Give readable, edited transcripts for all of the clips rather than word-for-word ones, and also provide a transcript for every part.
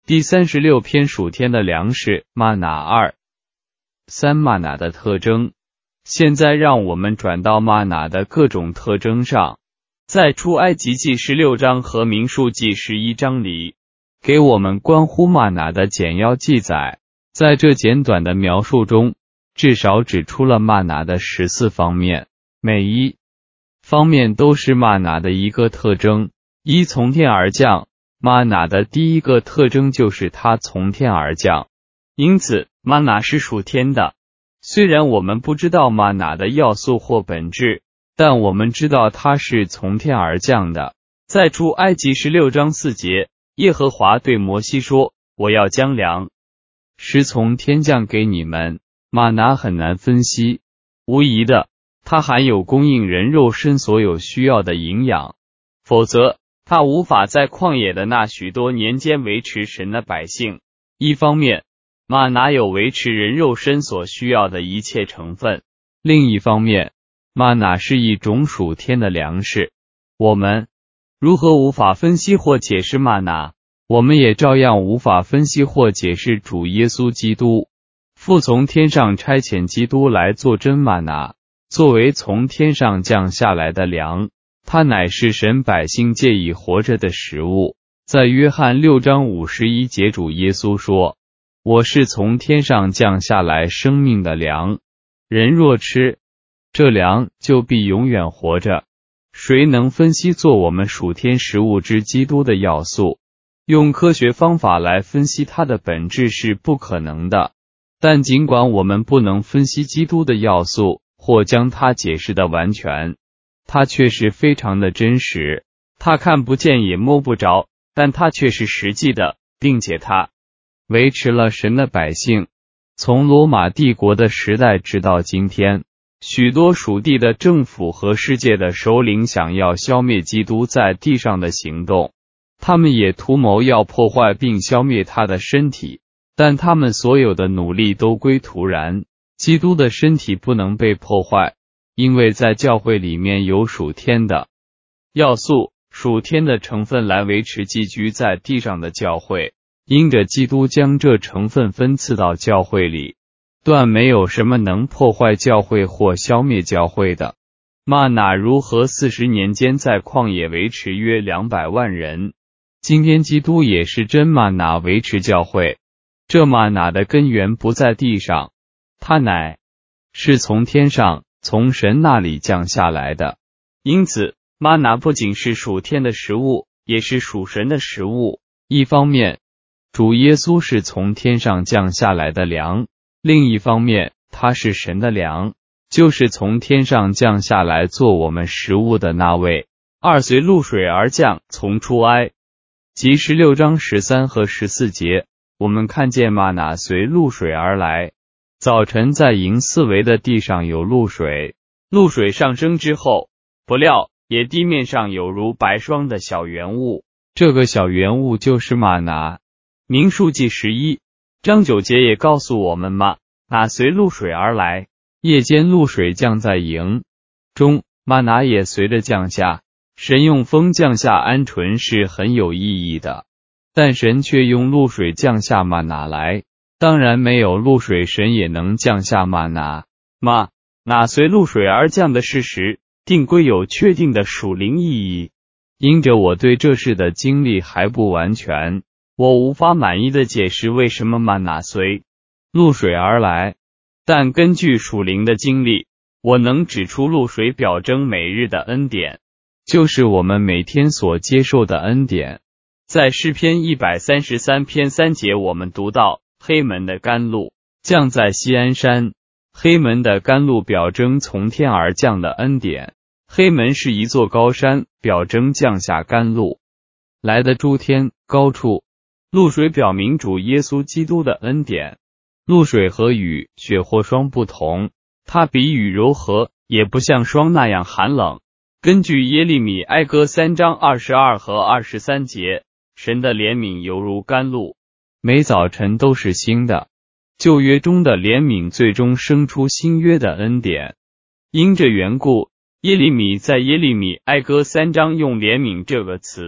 第36篇属天的粮食，吗哪2、3吗哪的特征。现在让我们转到吗哪的各种特征上。在出埃及记16章和民数记11章里，给我们关乎吗哪的简要记载。在这简短的描述中，至少指出了吗哪的14方面，每一方面都是吗哪的一个特征。一、从天而降。吗哪的第一个特征就是它从天而降，因此吗哪是属天的。虽然我们不知道吗哪的要素或本质，但我们知道它是从天而降的。在出埃及16章4节，耶和华对摩西说：“我要将粮食从天降给你们。”吗哪很难分析，无疑的，它含有供应人肉身所有需要的营养，否则它无法在旷野的那许多年间维持神的百姓。一方面，吗哪有维持人肉身所需要的一切成分；另一方面，吗哪是一种属天的粮食。我们如何无法分析或解释吗哪？我们也照样无法分析或解释主耶稣基督。父从天上差遣基督来做真吗哪，作为从天上降下来的粮。它乃是神百姓借以活着的食物。在约翰6章51节，主耶稣说：“我是从天上降下来生命的粮，人若吃这粮，就必永远活着。”谁能分析做我们属天食物之基督的要素？用科学方法来分析它的本质是不可能的。但尽管我们不能分析基督的要素，或将它解释得完全，它确实非常的真实。它看不见也摸不着，但它却是实际的，并且它维持了神的百姓。从罗马帝国的时代直到今天，许多属地的政府和世界的首领想要消灭基督在地上的行动，他们也图谋要破坏并消灭他的身体，但他们所有的努力都归徒然。基督的身体不能被破坏，因为在教会里面有属天的要素，属天的成分来维持寄居在地上的教会。因着基督将这成分分赐到教会里，断没有什么能破坏教会或消灭教会的。吗哪如何40年间在旷野维持约200万人？今天基督也是真吗哪维持教会。这吗哪的根源不在地上，它乃是从天上，从神那里降下来的。因此吗哪不仅是属天的食物，也是属神的食物。一方面，主耶稣是从天上降下来的粮；另一方面，他是神的粮，就是从天上降下来做我们食物的那位。2随露水而降，从出埃及16章13和14节，我们看见吗哪随露水而来。早晨在营四围的地上有露水，露水上升之后，不料野地面上有如白霜的小圆物，这个小圆物就是吗哪。民数记11章9节也告诉我们吗哪随露水而来。夜间露水降在营中，吗哪也随着降下。神用风降下鹌鹑是很有意义的，但神却用露水降下吗哪来。当然没有露水，神也能降下吗哪。吗哪随露水而降的事实，定归有确定的属灵意义。因着我对这事的经历还不完全，我无法满意的解释为什么吗哪随露水而来。但根据属灵的经历，我能指出露水表征每日的恩典，就是我们每天所接受的恩典。在诗篇133篇3节，我们读到黑门的甘露降在锡安山。黑门的甘露表征从天而降的恩典。黑门是一座高山，表征降下甘露来的诸天高处。露水表明主耶稣基督的恩典。露水和雨、雪或霜不同，它比雨柔和，也不像霜那样寒冷。根据耶利米哀歌3章22和23节，神的怜悯犹如甘露，每早晨都是新的。旧约中的怜悯最终生出新约的恩典。因这缘故，耶利米在耶利米哀歌3章用怜悯这个词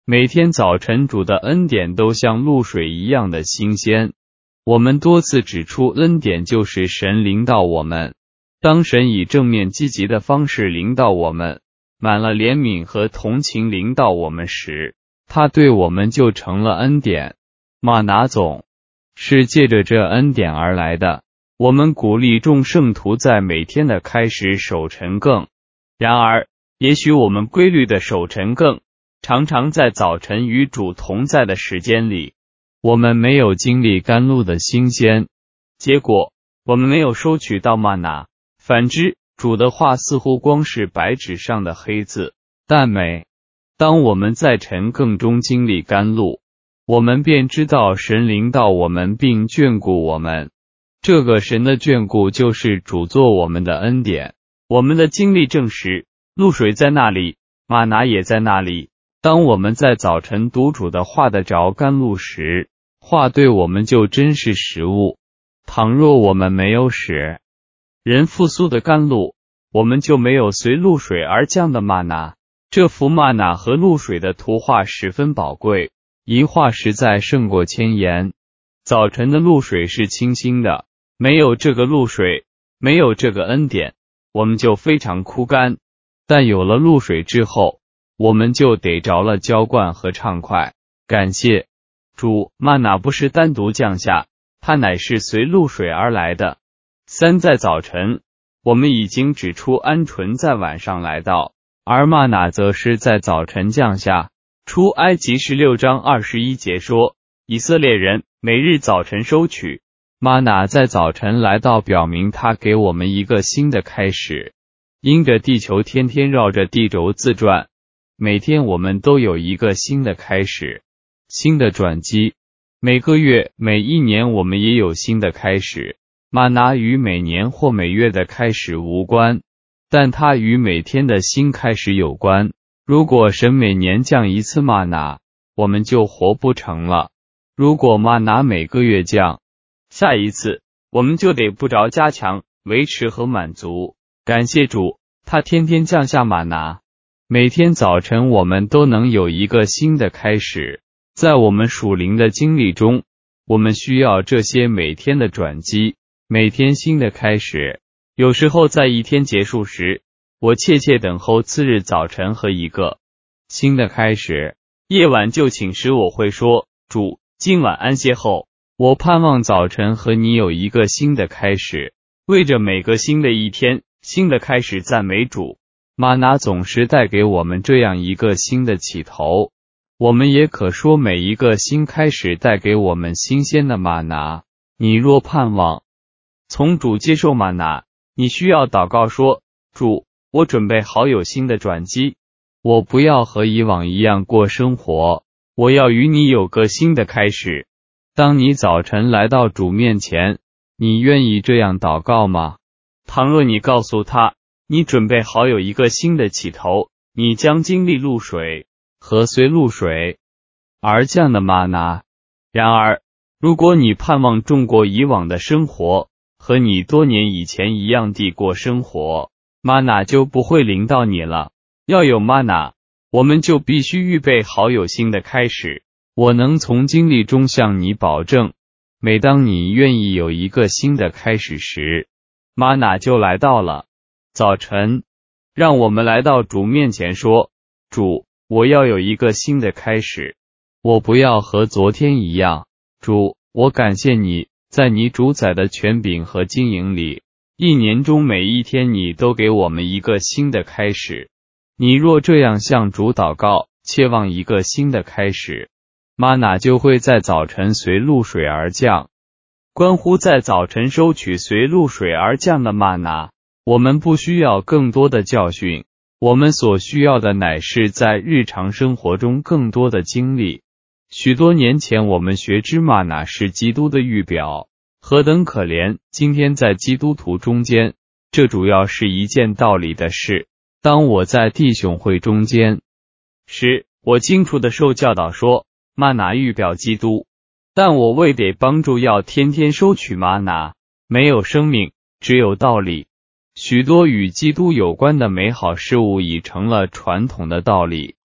每天早晨主的恩典都像露水一样的新鲜。我们多次指出，恩典就是神临到我们。当神以正面积极的方式临到我们，满了怜悯和同情临到我们时，他对我们就成了恩典。吗哪总是借着这恩典而来的。我们鼓励众圣徒在每天的开始守晨更。然而，也许我们规律的守晨更，常常在早晨与主同在的时间里，我们没有经历甘露的新鲜，结果我们没有收取到吗哪。反之，主的话似乎光是白纸上的黑字，但当我们在晨更中经历甘露，我们便知道神临到我们并眷顾我们。这个神的眷顾就是主作我们的恩典。我们的经历证实，露水在那里，吗哪也在那里。当我们在早晨读主的话得着甘露时，话对我们就真是食物。倘若我们没有使人复苏的甘露，我们就没有随露水而降的吗哪。这幅吗哪和露水的图画十分宝贵，一画实在胜过千言。早晨的露水是清新的，没有这个露水，没有这个恩典，我们就非常枯干。但有了露水之后，我们就得着了浇灌和畅快。感谢主，吗哪不是单独降下，它乃是随露水而来的。在早晨，我们已经指出鹌鹑在晚上来到，而吗哪则是在早晨降下。出埃及16章21节说，以色列人每日早晨收取吗哪，在早晨来到，表明他给我们一个新的开始。因着地球天天绕着地轴自转，每天我们都有一个新的开始，新的转机。每个月、每一年我们也有新的开始。吗哪与每年或每月的开始无关，但它与每天的新开始有关。如果神每年降一次吗哪，我们就活不成了。如果吗哪每个月降下一次，我们就得不着加强、维持和满足。感谢主，他天天降下吗哪。每天早晨我们都能有一个新的开始。在我们属灵的经历中，我们需要这些每天的转机，每天新的开始。有时候在一天结束时，我切切等候次日早晨和一个新的开始。夜晚就寝时我会说，主，今晚安歇后，我盼望早晨和你有一个新的开始。为着每个新的一天，新的开始赞美主。吗哪总是带给我们这样一个新的起头。我们也可说每一个新开始带给我们新鲜的吗哪。你若盼望从主接受吗哪，你需要祷告说，主，我准备好有新的转机，我不要和以往一样过生活，我要与你有个新的开始。当你早晨来到主面前，你愿意这样祷告吗？倘若你告诉他，你准备好有一个新的起头，你将经历露水和随露水而降的吗哪。然而，如果你盼望重过以往的生活，和你多年以前一样地过生活，吗哪就不会临到你了。要有吗哪，我们就必须预备好有新的开始。我能从经历中向你保证，每当你愿意有一个新的开始时，吗哪就来到了。早晨，让我们来到主面前说，主，我要有一个新的开始，我不要和昨天一样。主，我感谢你，在你主宰的权柄和经营里，一年中每一天你都给我们一个新的开始。你若这样向主祷告，切望一个新的开始，吗哪就会在早晨随露水而降。关乎在早晨收取随露水而降的吗哪，我们不需要更多的教训，我们所需要的乃是在日常生活中更多的经历。许多年前我们学知吗哪是基督的预表，何等可怜！今天在基督徒中间，这主要是一件道理的事。当我在弟兄会中间时，我清楚地受教导说，吗哪预表基督，但我为得帮助要天天收取吗哪，没有生命，只有道理。许多与基督有关的美好事物已成了传统的道理。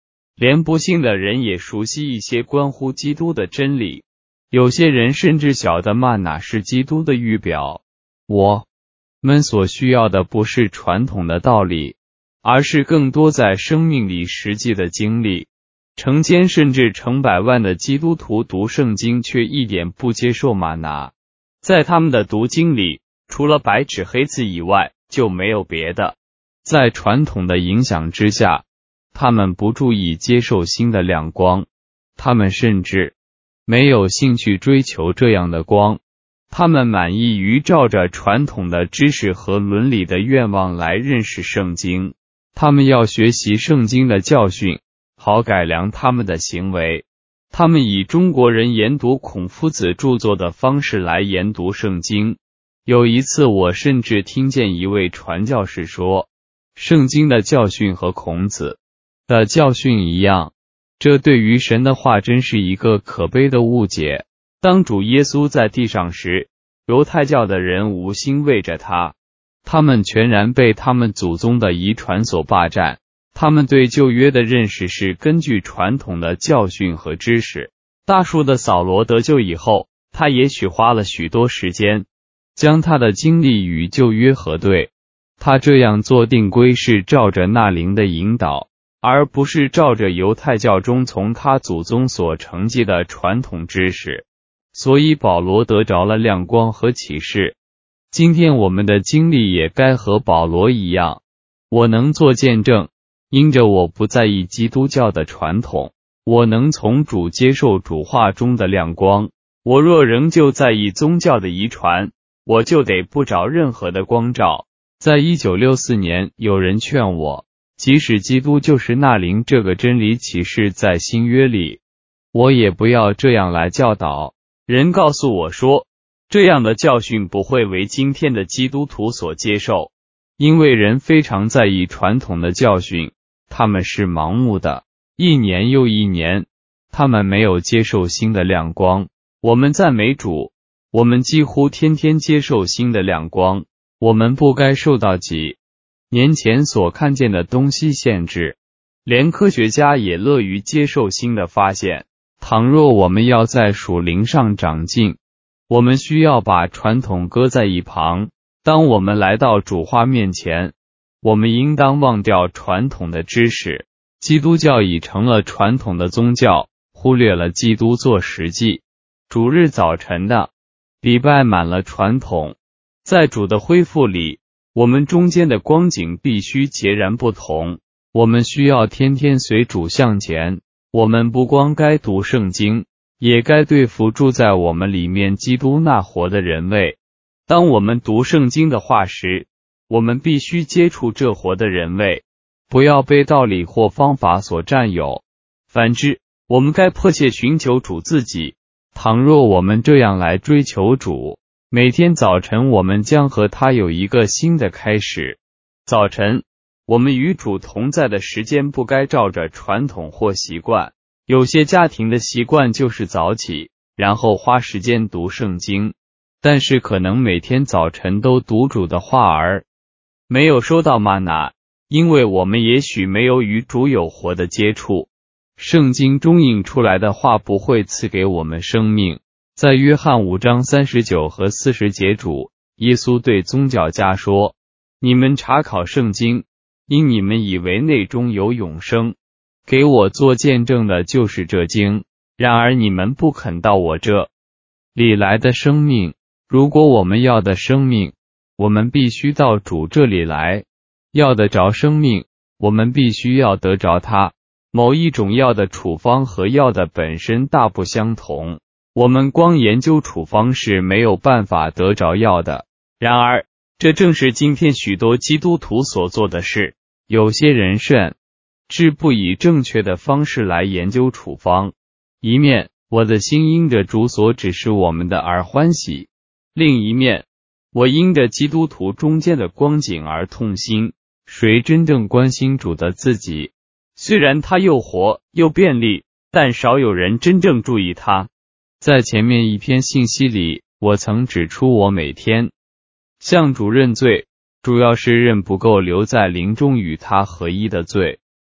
连不信的人也熟悉一些关乎基督的真理，有些人甚至晓得吗哪是基督的预表。我们所需要的不是传统的道理，而是更多在生命里实际的经历。成千甚至成百万的基督徒读圣经却一点不接受吗哪，在他们的读经里，除了白纸黑字以外，就没有别的。在传统的影响之下，他们不注意接受新的亮光，他们甚至没有兴趣追求这样的光，他们满意于照着传统的知识和伦理的愿望来认识圣经。他们要学习圣经的教训，好改良他们的行为。他们以中国人研读孔夫子著作的方式来研读圣经。有一次我甚至听见一位传教士说，圣经的教训和孔子的教训一样，这对于神的话真是一个可悲的误解。当主耶稣在地上时，犹太教的人无心为着他，他们全然被他们祖宗的遗传所霸占。他们对旧约的认识是根据传统的教训和知识。大数的扫罗得救以后，他也许花了许多时间将他的经历与旧约核对。他这样做定规是照着那灵的引导，而不是照着犹太教中从他祖宗所承继的传统知识。所以保罗得着了亮光和启示。今天我们的经历也该和保罗一样。我能做见证，因着我不在意基督教的传统，我能从主接受主话中的亮光。我若仍旧在意宗教的遗传，我就得不着任何的光照。在1964年，有人劝我，即使基督就是那灵这个真理启示在新约里，我也不要这样来教导。人告诉我说，这样的教训不会为今天的基督徒所接受，因为人非常在意传统的教训，他们是盲目的，一年又一年，他们没有接受新的亮光。我们赞美主，我们几乎天天接受新的亮光。我们不该受到几年前所看见的东西限制，连科学家也乐于接受新的发现。倘若我们要在属灵上长进，我们需要把传统搁在一旁。当我们来到主话面前，我们应当忘掉传统的知识。基督教已成了传统的宗教，忽略了基督做实际。主日早晨的礼拜满了传统。在主的恢复里，我们中间的光景必须截然不同。我们需要天天随主向前。我们不光该读圣经，也该对付住在我们里面基督那活的人位。当我们读圣经的话时，我们必须接触这活的人位，不要被道理或方法所占有。反之，我们该迫切寻求主自己。倘若我们这样来追求主，每天早晨我们将和他有一个新的开始。早晨，我们与主同在的时间不该照着传统或习惯。有些家庭的习惯就是早起，然后花时间读圣经，但是可能每天早晨都读主的话而没有收到吗哪，因为我们也许没有与主有活的接触。圣经中印出来的话不会赐给我们生命。在约翰5章39和40节，主耶稣对宗教家说，你们查考圣经，因你们以为内中有永生，给我做见证的就是这经，然而你们不肯到我这里来的生命。如果我们要的生命，我们必须到主这里来。要得着生命，我们必须要得着它。某一种药的处方和药的本身大不相同，我们光研究处方是没有办法得着药的。然而，这正是今天许多基督徒所做的事。有些人甚至不以正确的方式来研究处方。一面，我的心因着主所指示我们的而欢喜；另一面，我因着基督徒中间的光景而痛心。谁真正关心主的自己？虽然他又活又便利，但少有人真正注意他。在前面一篇信息里，我曾指出我每天向主认罪，主要是认不够留在灵中与他合一的罪。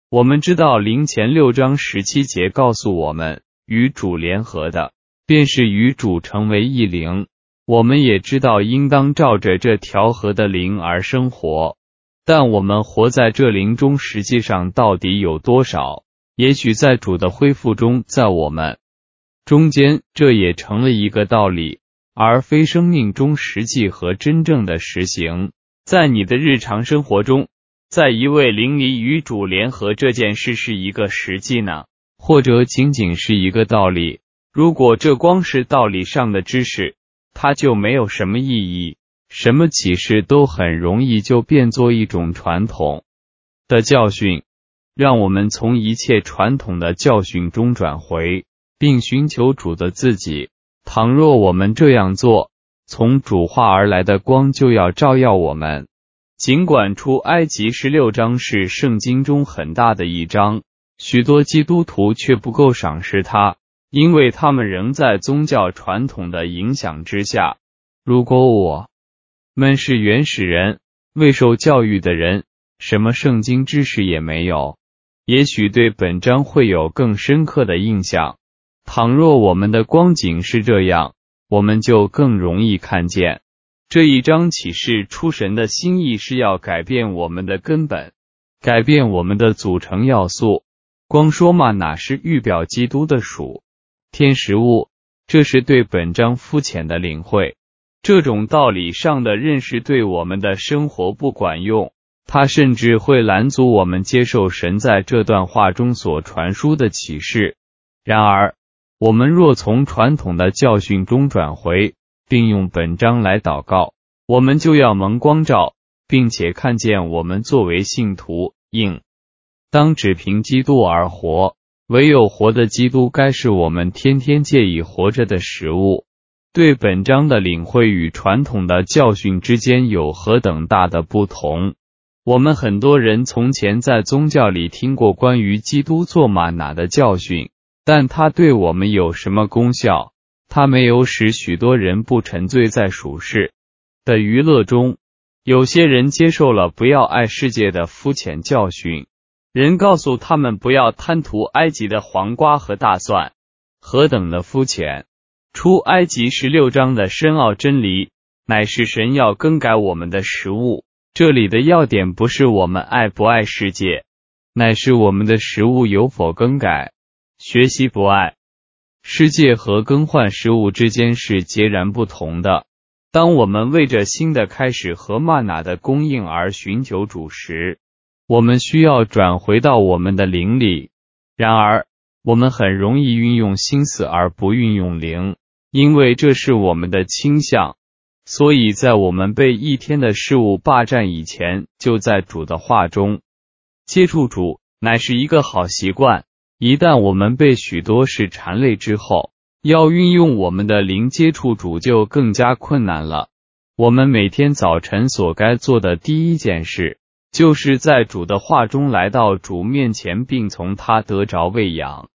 我们知道灵前6章17节告诉我们，与主联合的，便是与主成为一灵。我们也知道应当照着这调和的灵而生活，但我们活在这灵中实际上到底有多少？也许在主的恢复中，在我们中间，这也成了一个道理，而非生命中实际和真正的实行。在你的日常生活中，在一位灵里与主联合这件事是一个实际呢，或者仅仅是一个道理？如果这光是道理上的知识，它就没有什么意义，什么启示都很容易就变作一种传统的教训。让我们从一切传统的教训中转回，并寻求主的自己。倘若我们这样做，从主话而来的光就要照耀我们。尽管出埃及16章是圣经中很大的一章，许多基督徒却不够赏识它，因为他们仍在宗教传统的影响之下。如果我们是原始人，未受教育的人，什么圣经知识也没有，也许对本章会有更深刻的印象。倘若我们的光景是这样，我们就更容易看见这一章启示出神的心意是要改变我们的根本，改变我们的组成要素。光说吗哪是预表基督的属天食物，这是对本章肤浅的领会。这种道理上的认识对我们的生活不管用，它甚至会拦阻我们接受神在这段话中所传输的启示。然而，我们若从传统的教训中转回，并用本章来祷告，我们就要蒙光照，并且看见我们作为信徒，应当只凭基督而活。唯有活的基督该是我们天天借以活着的食物。对本章的领会与传统的教训之间有何等大的不同？我们很多人从前在宗教里听过关于基督做吗哪的教训，但它对我们有什么功效？它没有使许多人不沉醉在属世的娱乐中。有些人接受了不要爱世界的肤浅教训，人告诉他们不要贪图埃及的黄瓜和大蒜，何等的肤浅！出埃及16章的深奥真理，乃是神要更改我们的食物。这里的要点不是我们爱不爱世界，乃是我们的食物有否更改。学习不爱世界和更换食物之间是截然不同的。当我们为着新的开始和吗哪的供应而寻求主时，我们需要转回到我们的灵里。然而，我们很容易运用心思而不运用灵，因为这是我们的倾向。所以在我们被一天的事物霸占以前，就在主的话中接触主，乃是一个好习惯。一旦我们被许多事缠累之后，要运用我们的灵接触主就更加困难了。我们每天早晨所该做的第一件事，就是在主的话中来到主面前，并从他得着喂养。